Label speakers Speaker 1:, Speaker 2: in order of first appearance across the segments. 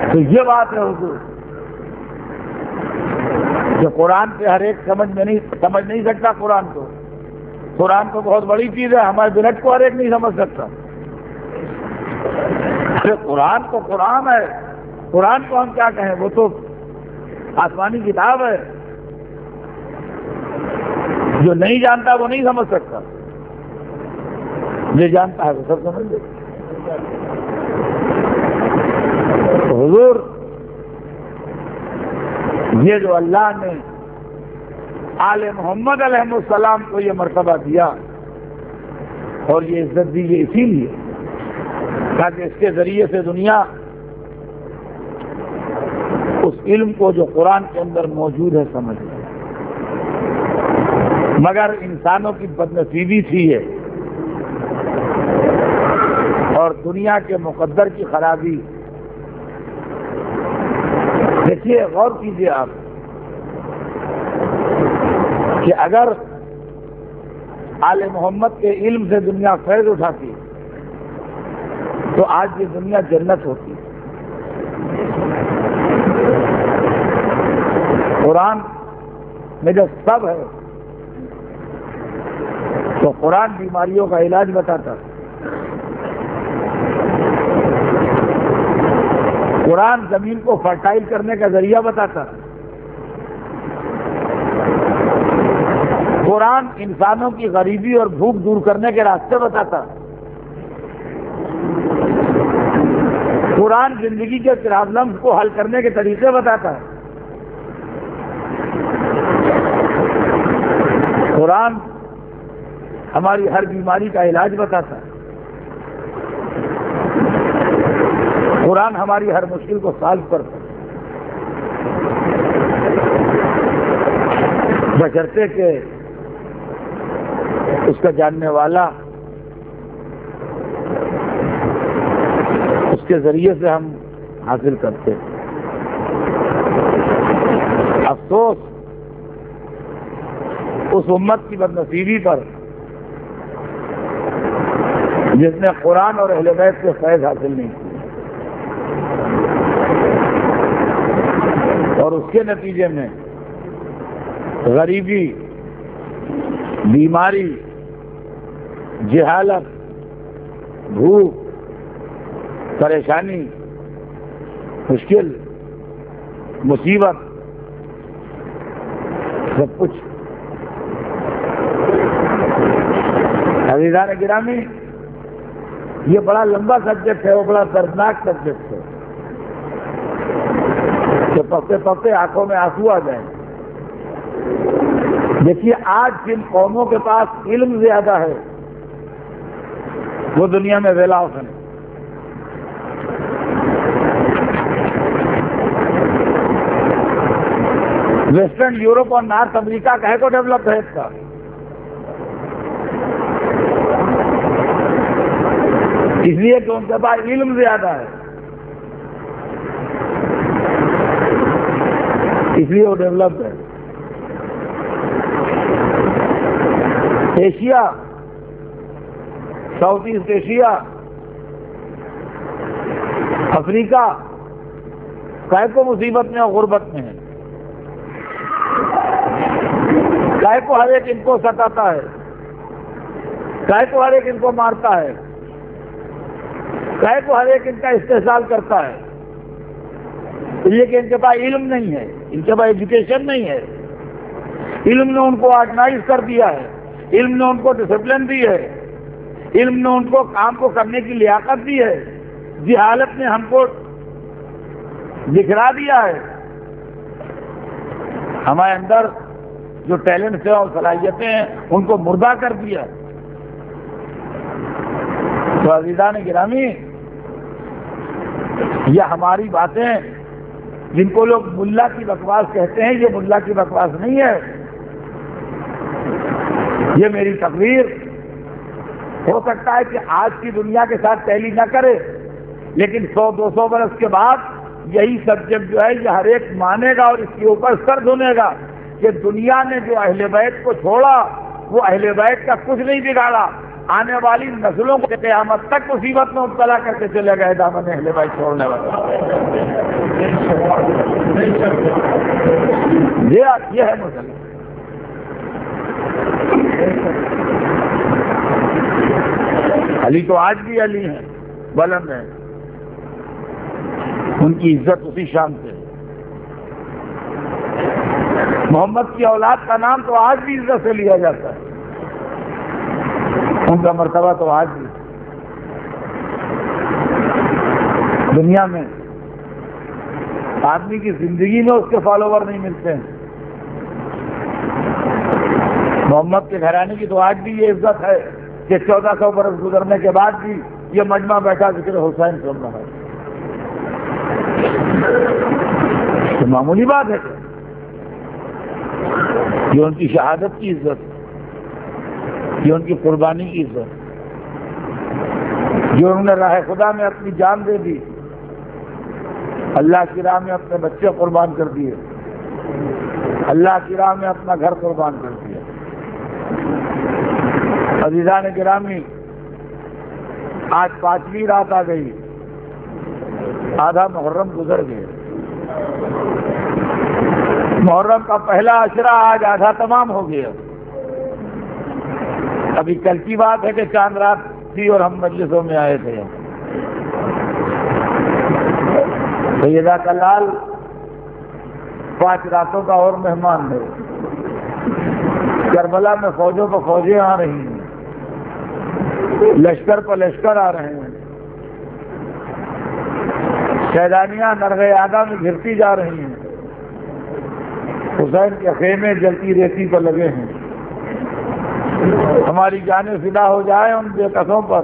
Speaker 1: تو یہ بات ہے حضور کہ قرآن پہ ہر ایک سمجھ نہیں سکتا قرآن تو بہت بڑی چیز ہے، ہمارے منٹ کو ہر ایک نہیں سمجھ سکتا۔ قرآن تو قرآن ہے، قرآن کو ہم کیا کہیں، وہ تو آسمانی کتاب ہے، جو نہیں جانتا وہ نہیں سمجھ سکتا، جو جانتا ہے وہ سب سمجھ لے۔ حضور یہ جو اللہ نے آل محمد علیہ السلام کو یہ مرتبہ دیا اور یہ عزت دی، یہ اسی لیے تاکہ اس کے ذریعے سے دنیا اس علم کو جو قرآن کے اندر موجود ہے سمجھ لے۔ مگر انسانوں کی بدنصیبی تھی ہے اور دنیا کے مقدر کی خرابی۔ دیکھیے، غور کیجیے آپ کہ اگر آل محمد کے علم سے دنیا فیض اٹھاتی تو آج یہ دنیا جنت ہوتی۔ قرآن میں جو سب ہے تو قرآن بیماریوں کا علاج بتاتا، قرآن زمین کو فرٹائل کرنے کا ذریعہ بتاتا، قرآن انسانوں کی غریبی اور بھوک دور کرنے کے راستے بتاتا، قرآن زندگی کے پرابلمز کو حل کرنے کے طریقے بتاتا ہے، قرآن ہماری ہر بیماری کا علاج بتاتا ہے، قرآن ہماری ہر مشکل کو سالو کرتا ہے، بشرطے کہ اس کا جاننے والا اس کے ذریعے سے ہم حاصل کرتے ہیں۔ افسوس اس امت کی بدنصیبی پر جس نے قرآن اور اہل بیت سے فیض حاصل نہیں کیا اور اس کے نتیجے میں غریبی، بیماری، جہالت، بھوک، پریشانی، مشکل، مصیبت، سب کچھ۔ عزیزان گرامی، یہ بڑا لمبا سبجیکٹ ہے، وہ بڑا دردناک سبجیکٹ ہے کہ پکتے پکتے آنکھوں میں آنسو آ جائیں۔ دیکھیے، آج جن قوموں کے پاس علم زیادہ ہے وہ دنیا میں ویل آف ہیں۔ ویسٹرن یورپ اور نارتھ امریکہ کہے کو ڈیولپ ہے اس کا، اس لیے کہ ان کے پاس علم زیادہ ہے، اس لیے وہ ڈیولپڈ ہے۔ ایشیا، ساؤتھ ایسٹ ایشیا، افریقہ کہے کو مصیبت میں اور غربت میں ہے، کہے کو ہر ایک ان کو ستاتا ہے، کہے کو ہر ایک ان کو مارتا ہے، کہے کو ہر ایک ان کا استحصال کرتا ہے، یہ کہ ان کے پاس علم نہیں ہے، ان کے پاس ایجوکیشن نہیں ہے، علم نے ان کو آرگنائز کر دیا ہے، علم نے ان کو ڈسپلن دی ہے، علم نے ان کو کام کو کرنے کی لیاقت دی ہے، جہالت نے ہم کو دکھلا دیا ہے، ہمارے اندر جو ٹیلنٹس ہیں اور صلاحیتیں ہیں ان کو مردہ کر دیا۔ تو عزیزان گرامی، یہ ہماری باتیں جن کو لوگ ملا کی بکواس کہتے ہیں، یہ ملا کی بکواس نہیں ہے، یہ میری تقریر ہو سکتا ہے کہ آج کی دنیا کے ساتھ ٹیلی نہ کرے، لیکن 100-200 برس کے بعد یہی سبجیکٹ جو ہے یہ ہر ایک مانے گا اور اس کے اوپر سر دھونے گا کہ دنیا نے جو اہل بیت کو چھوڑا وہ اہل بیت کا کچھ نہیں بگاڑا، آنے والی نسلوں کو قیامت تک مصیبت میں مبتلا کر کے چلے گئے دامن اہل بیت چھوڑنے والا. یہ ہے مسئلہ. علی تو آج بھی علی ہیں، بلند ہیں، ان کی عزت اسی شان سے. محمد کی اولاد کا نام تو آج بھی عزت سے لیا جاتا ہے، ان کا مرتبہ تو آج بھی. دنیا میں آدمی کی زندگی میں اس کے فالوور نہیں ملتے ہیں. محمد کے گھرانے کی تو آج بھی یہ عزت ہے کہ 1400 برس گزرنے کے بعد بھی یہ مجمع بیٹھا ذکر حسین سن رہا ہے. تو معمولی بات ہے یہ ان کی شہادت کی عزت، یہ ان کی قربانی کی عزت، جو انہوں نے راہ خدا میں اپنی جان دے دی، اللہ کی راہ میں اپنے بچے قربان کر دیے، اللہ کی راہ میں اپنا گھر قربان کر دیا. عزیزان گرامی، آج 5ویں رات آ گئی، آدھا محرم گزر گئے. محرم کا پہلا عشرہ آج آدھا تمام ہو گیا. ابھی کل کی بات ہے کہ چاند رات تھی اور ہم مجلسوں میں آئے تھے. سیدہ کلال 5 راتوں کا اور مہمان ہے. کربلا میں فوجوں پر فوجیں آ رہی ہیں، لشکر پر لشکر آ رہے ہیں، شیدانیاں نرغے آدھا میں گھرتی جا رہی ہیں، حسین کے خیمے جلتی ریتی پر لگے ہیں. ہماری جانیں فدا ہو جائیں ان بے کسوں پر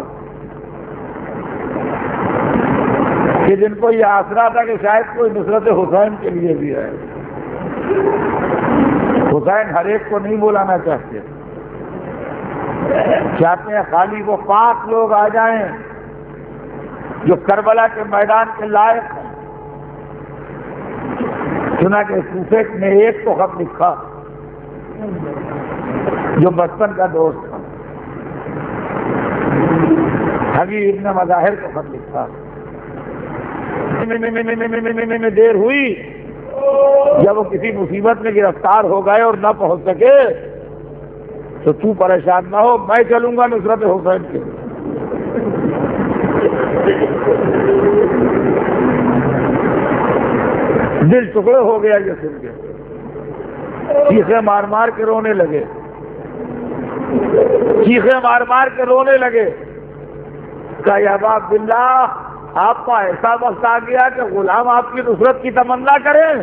Speaker 1: کہ جن کو یہ آسرا تھا کہ شاید کوئی نصرت حسین کے لیے بھی ہے. حسین ہر ایک کو نہیں بلانا چاہتے ہیں خالی وہ 5 لوگ آ جائیں جو کربلا کے میدان کے لائق ہیں. سنا کہ صوفے نے ایک تو خط لکھا جو بچپن کا دوست تھا، حبیب ابن مظاہر کو خط لکھا. میں دیر ہوئی، جب وہ کسی مصیبت میں گرفتار ہو گئے اور نہ پہنچ سکے تو تو پریشان نہ ہو، میں چلوں گا نصرت حسین کے. دل ٹکڑے ہو گیا یہ سن کے، چیخیں مار مار کے رونے لگے، چیخیں مار مار کے رونے لگے. کہ یا ابا عبداللہ، آپ کا ایسا وقت آ گیا کہ غلام آپ کی نصرت کی تمنا کریں.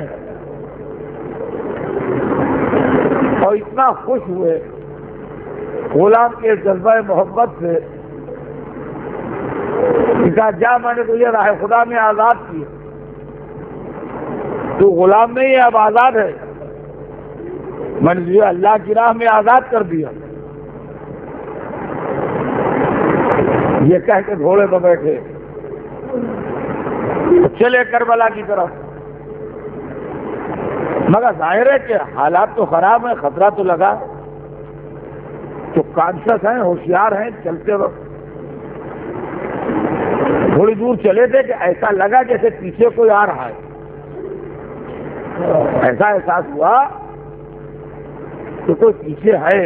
Speaker 1: اور اتنا خوش ہوئے غلام کے جذبہ محبت سے کہ کہا جا، میں نے تجھے راہ خدا میں آزاد کیا، تو غلام نہیں ہے اب آزاد ہے، میں نے تجھے اللہ کی راہ میں آزاد کر دیا. یہ کہہ کے گھوڑے پہ بیٹھے چلے کربلا کی طرف. مگر ظاہر ہے کہ حالات تو خراب ہیں، خطرہ تو لگا. تو کانشس ہیں، ہوشیار ہیں، چلتے وقت تھوڑی دور چلے تھے کہ ایسا لگا جیسے پیچھے کوئی آ رہا ہے. ایسا احساس ہوا کہ کوئی پیچھے ہے.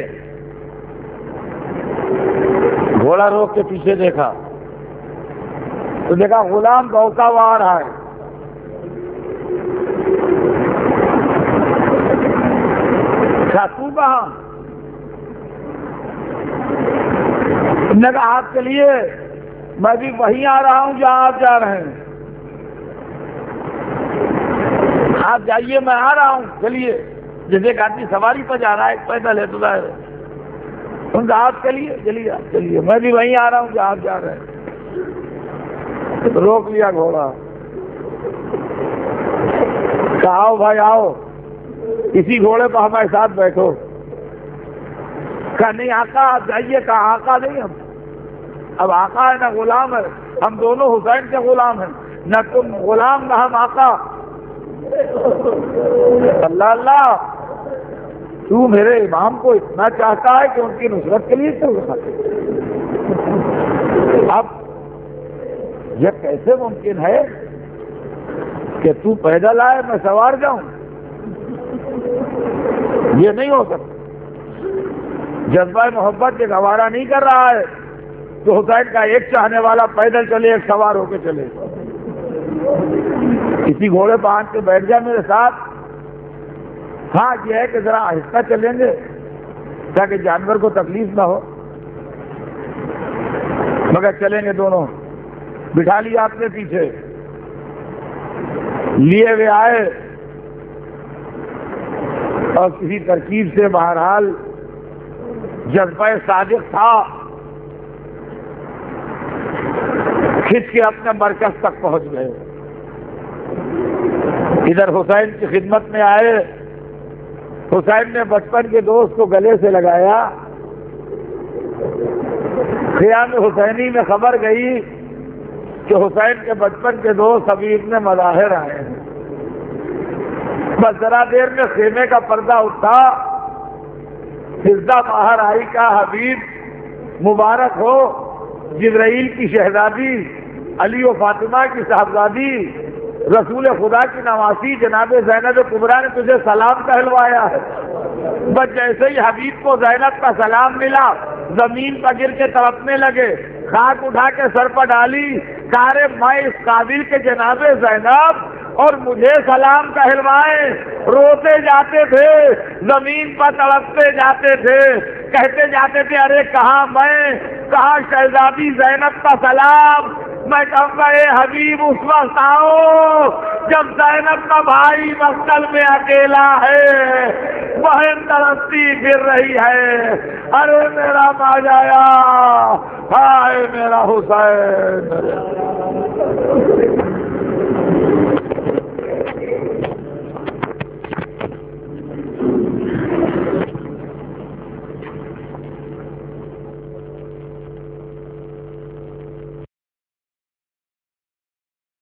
Speaker 1: گھوڑا روک کے پیچھے دیکھا تو دیکھا غلام دوڑتا ہوا آ رہا ہے. تو کہاں؟ نے کہا آپ چلیے، میں بھی وہیں آ رہا ہوں جہاں آپ جا رہے ہیں. آپ جائیے، میں آ رہا ہوں، چلیے. جیسے ایک آدمی سواری پر جا رہا ہے، ایک پیدل ہے تو ظاہر ہے. ان کا آپ چلیے چلیے آپ چلیے، میں بھی وہیں آ رہا ہوں جہاں آپ جا رہے ہیں. روک لیا گھوڑا، کہا آؤ بھائی آؤ، اسی گھوڑے پر ہمارے ساتھ بیٹھو. کہا نہیں آقا آپ جائیے. کہا آقا نہیں، ہم اب آقا ہے نہ غلام ہے، ہم دونوں حسین کے غلام ہیں، نہ تم غلام نہ ہم آقا. اللہ اللہ، تو میرے امام کو اتنا چاہتا ہے کہ ان کی نصرت کے لیے چل رہا ہے. اب یہ کیسے ممکن ہے کہ تو پیدل آئے میں سوار جاؤں؟ یہ نہیں ہو سکتا. جذبہ محبت یہ گوارا نہیں کر رہا ہے تو حسین کا ایک چاہنے والا پیدل چلے ایک سوار ہو کے چلے. کسی گھوڑے باندھ کے بیٹھ جائے میرے ساتھ. ہاں یہ ہے کہ ذرا آہستہ چلیں گے تاکہ جانور کو تکلیف نہ ہو، مگر چلیں گے دونوں. بٹھا لیا آپ نے پیچھے، لیے ہوئے آئے اور کسی ترکیب سے بہرحال جذبہ صادق تھا، کھچ کے اپنے مرکز تک پہنچ گئے. ادھر حسین کی خدمت میں آئے. حسین نے بچپن کے دوست کو گلے سے لگایا. خیام حسینی میں خبر گئی کہ حسین کے بچپن کے دوست حبیب میں مظاہر آئے ہیں. بس ذرا دیر میں خیمے کا پردہ اٹھا. فضہ باہر آئی کا حبیب مبارک ہو، جبرائیل کی شہزادی، علی و فاطمہ کی صاحبزادی، رسول خدا کی نواسی جناب زینب کبریٰ نے تجھے سلام کہلوایا ہے. بس جیسے ہی حبیب کو زینب کا سلام ملا زمین پر گر کے تڑپنے لگے. خاک اٹھا کے سر پر ڈالی. سارے میں اس قابل کے جناب زینب اور مجھے سلام کہلوائے. روتے جاتے تھے، زمین پر تڑپتے جاتے تھے، کہتے جاتے تھے ارے کہاں میں، کہاں شہزادی زینب کا سلام. میں کہوں گا اے حبیب اس وقت آؤ جب زینب کا بھائی مقتل میں اکیلا ہے، بہن تڑپتی پھر رہی ہے. ارے میرا ماجایا، ہائے میرا حسین.